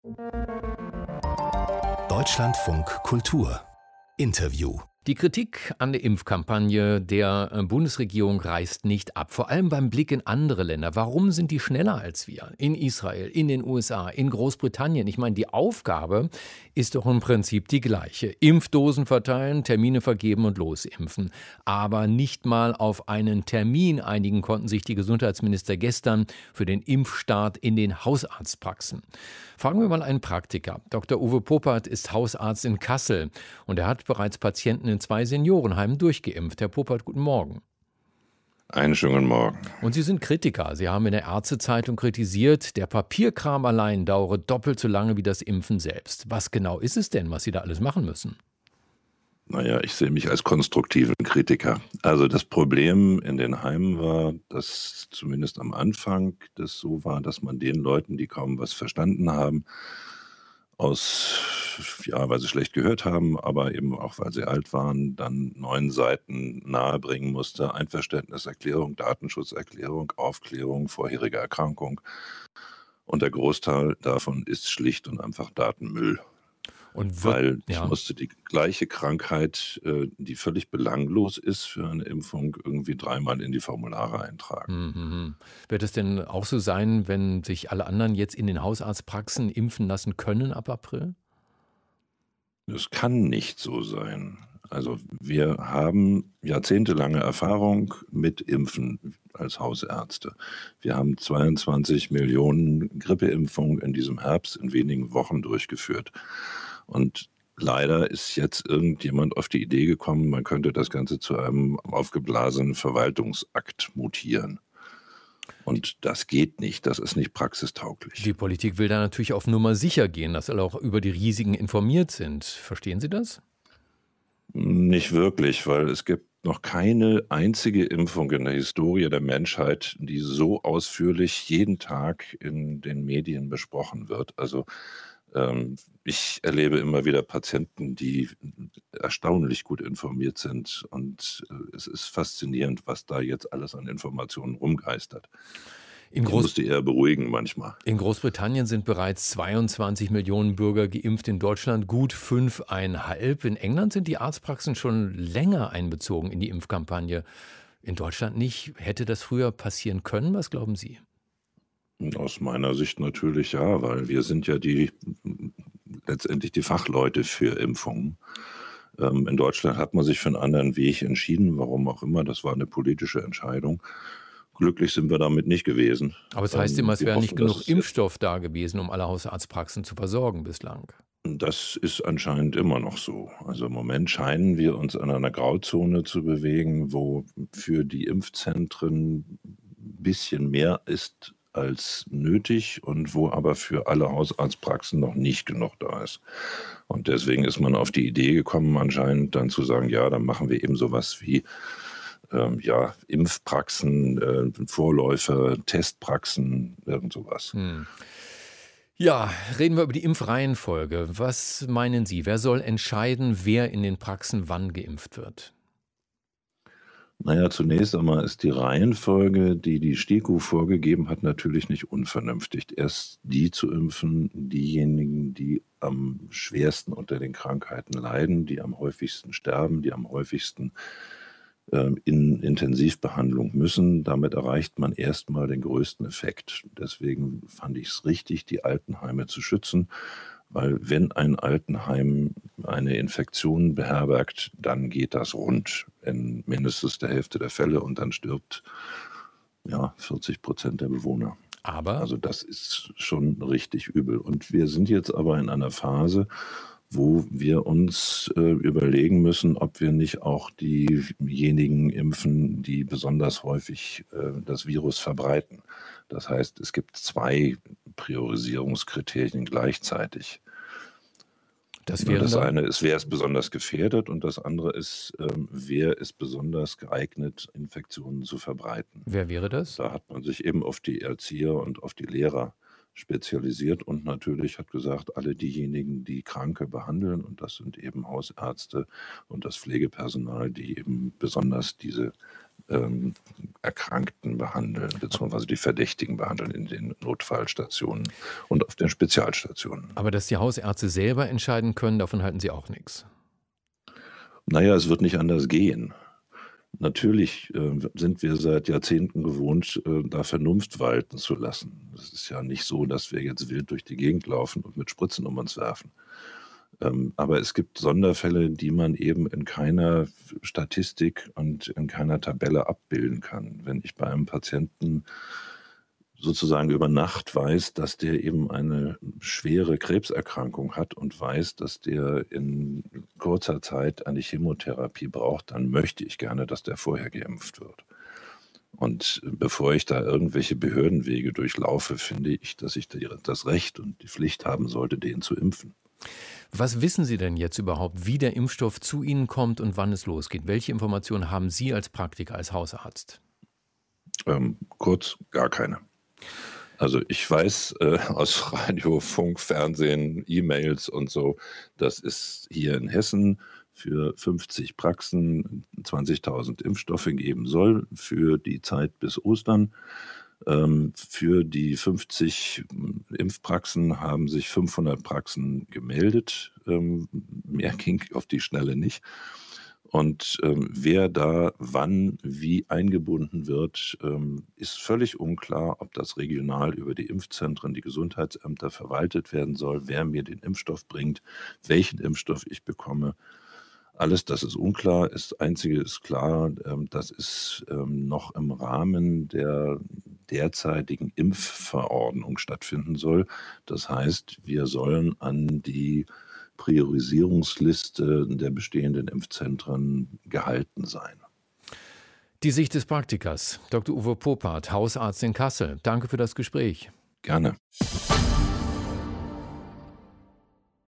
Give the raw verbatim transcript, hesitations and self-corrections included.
Deutschlandfunk Kultur Interview. Die Kritik an der Impfkampagne der äh, Bundesregierung reißt nicht ab, vor allem beim Blick in andere Länder. Warum sind die schneller als wir? In Israel, in den U S A, in Großbritannien. Ich meine, die Aufgabe ist doch im Prinzip die gleiche. Impfdosen verteilen, Termine vergeben und losimpfen. Aber nicht mal auf einen Termin einigen konnten sich die Gesundheitsminister gestern für den Impfstart in den Hausarztpraxen. Fragen wir mal einen Praktiker. Doktor Uwe Poppert ist Hausarzt in Kassel und er hat bereits Patienten in zwei Seniorenheimen durchgeimpft. Herr Poppert, guten Morgen. Einen schönen Morgen. Und Sie sind Kritiker. Sie haben in der Ärztezeitung kritisiert, der Papierkram allein dauere doppelt so lange wie das Impfen selbst. Was genau ist es denn, was Sie da alles machen müssen? Naja, ich sehe mich als konstruktiven Kritiker. Also das Problem in den Heimen war, dass zumindest am Anfang das so war, dass man den Leuten, die kaum was verstanden haben, aus, ja, weil sie schlecht gehört haben, aber eben auch, weil sie alt waren, dann neun Seiten nahebringen musste. Einverständniserklärung, Datenschutzerklärung, Aufklärung, vorherige Erkrankung. Und der Großteil davon ist schlicht und einfach Datenmüll. Und wird, Weil ich ja. musste die gleiche Krankheit, äh, die völlig belanglos ist für eine Impfung, irgendwie dreimal in die Formulare eintragen. Mhm. Wird es denn auch so sein, wenn sich alle anderen jetzt in den Hausarztpraxen impfen lassen können ab April? Das kann nicht so sein. Also wir haben jahrzehntelange Erfahrung mit Impfen als Hausärzte. Wir haben zweiundzwanzig Millionen Grippeimpfungen in diesem Herbst in wenigen Wochen durchgeführt. Und leider ist jetzt irgendjemand auf die Idee gekommen, man könnte das Ganze zu einem aufgeblasenen Verwaltungsakt mutieren. Und das geht nicht, das ist nicht praxistauglich. Die Politik will da natürlich auf Nummer sicher gehen, dass alle auch über die Risiken informiert sind. Verstehen Sie das? Nicht wirklich, weil es gibt noch keine einzige Impfung in der Historie der Menschheit, die so ausführlich jeden Tag in den Medien besprochen wird. Also ähm, ich erlebe immer wieder Patienten, die erstaunlich gut informiert sind und äh, es ist faszinierend, was da jetzt alles an Informationen rumgeistert. In, Ich Groß musste eher beruhigen manchmal. in Großbritannien sind bereits zweiundzwanzig Millionen Bürger geimpft, in Deutschland gut fünf Komma fünf. In England sind die Arztpraxen schon länger einbezogen in die Impfkampagne. In Deutschland nicht. Hätte das früher passieren können? Was glauben Sie? Aus meiner Sicht natürlich ja, weil wir sind ja die letztendlich die Fachleute für Impfungen. Ähm, in Deutschland hat man sich für einen anderen Weg entschieden, warum auch immer. Das war eine politische Entscheidung. Glücklich sind wir damit nicht gewesen. Aber es heißt Ähm, immer, es wir wäre hoffen, nicht dass genug es jetzt, Impfstoff da gewesen, um alle Hausarztpraxen zu versorgen bislang. das ist anscheinend immer noch so. Also im Moment scheinen wir uns in einer Grauzone zu bewegen, wo für die Impfzentren ein bisschen mehr ist als nötig und wo aber für alle Hausarztpraxen noch nicht genug da ist. Und deswegen ist man auf die Idee gekommen, anscheinend dann zu sagen, ja, dann machen wir eben sowas wie ähm, ja, Impfpraxen, äh, Vorläufer, Testpraxen, irgend sowas. Hm. Ja, reden wir über die Impfreihenfolge. Was meinen Sie? Wer soll entscheiden, wer in den Praxen wann geimpft wird? Naja, zunächst einmal ist die Reihenfolge, die die STIKO vorgegeben hat, natürlich nicht unvernünftig. Erst die zu impfen, diejenigen, die am schwersten unter den Krankheiten leiden, die am häufigsten sterben, die am häufigsten ähm, in Intensivbehandlung müssen. Damit erreicht man erstmal den größten Effekt. Deswegen fand ich es richtig, die Altenheime zu schützen, weil wenn ein Altenheim eine Infektion beherbergt, dann geht das rund in mindestens der Hälfte der Fälle und dann stirbt ja vierzig Prozent der Bewohner. Aber Also das ist schon richtig übel. Und wir sind jetzt aber in einer Phase, wo wir uns äh, überlegen müssen, ob wir nicht auch diejenigen impfen, die besonders häufig äh, das Virus verbreiten. Das heißt, es gibt zwei Priorisierungskriterien gleichzeitig. das Ja, wären das dann, eine ist, wer ist besonders gefährdet und das andere ist, ähm, wer ist besonders geeignet, Infektionen zu verbreiten. wer wäre das? Da hat man sich eben auf die Erzieher und auf die Lehrer spezialisiert und natürlich hat gesagt, alle diejenigen, die Kranke behandeln, und das sind eben Hausärzte und das Pflegepersonal, die eben besonders diese ähm, Erkrankten behandeln, beziehungsweise die Verdächtigen behandeln in den Notfallstationen und auf den Spezialstationen. Aber dass die Hausärzte selber entscheiden können, davon halten Sie auch nichts? Naja, es wird nicht anders gehen. Natürlich äh, sind wir seit Jahrzehnten gewohnt, äh, da Vernunft walten zu lassen. Es ist ja nicht so, dass wir jetzt wild durch die Gegend laufen und mit Spritzen um uns werfen. Ähm, aber es gibt Sonderfälle, die man eben in keiner Statistik und in keiner Tabelle abbilden kann. Wenn ich bei einem Patienten sozusagen über Nacht weiß, dass der eben eine schwere Krebserkrankung hat und weiß, dass der in kurzer Zeit eine Chemotherapie braucht, dann möchte ich gerne, dass der vorher geimpft wird. Und bevor ich da irgendwelche Behördenwege durchlaufe, finde ich, dass ich das Recht und die Pflicht haben sollte, den zu impfen. Was wissen Sie denn jetzt überhaupt, wie der Impfstoff zu Ihnen kommt und wann es losgeht? Welche Informationen haben Sie als Praktiker, als Hausarzt? Ähm, kurz, gar keine. Also ich weiß äh, aus Radio, Funk, Fernsehen, E-Mails und so, dass es hier in Hessen für fünfzig Praxen zwanzigtausend Impfstoffe geben soll für die Zeit bis Ostern. Ähm, für die fünfzig Impfpraxen haben sich fünfhundert Praxen gemeldet. Ähm, mehr ging auf die Schnelle nicht. Und ähm, wer da wann wie eingebunden wird, ähm, ist völlig unklar, ob das regional über die Impfzentren, die Gesundheitsämter verwaltet werden soll, wer mir den Impfstoff bringt, welchen Impfstoff ich bekomme. Alles das ist unklar. Das Einzige ist klar, ähm, dass es ähm, noch im Rahmen der derzeitigen Impfverordnung stattfinden soll. Das heißt, wir sollen an die Priorisierungsliste der bestehenden Impfzentren gehalten sein. Die Sicht des Praktikers, Doktor Uwe Popat, Hausarzt in Kassel. Danke für das Gespräch. Gerne.